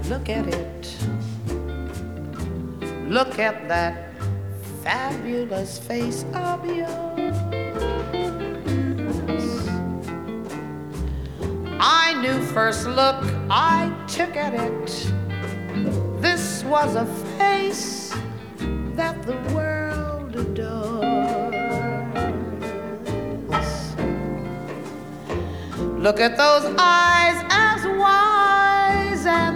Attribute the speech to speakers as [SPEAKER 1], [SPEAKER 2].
[SPEAKER 1] Look at it. Look at that fabulous face of yours. I knew first look I took at it, this was a face that the world adores. Look at those eyes as wide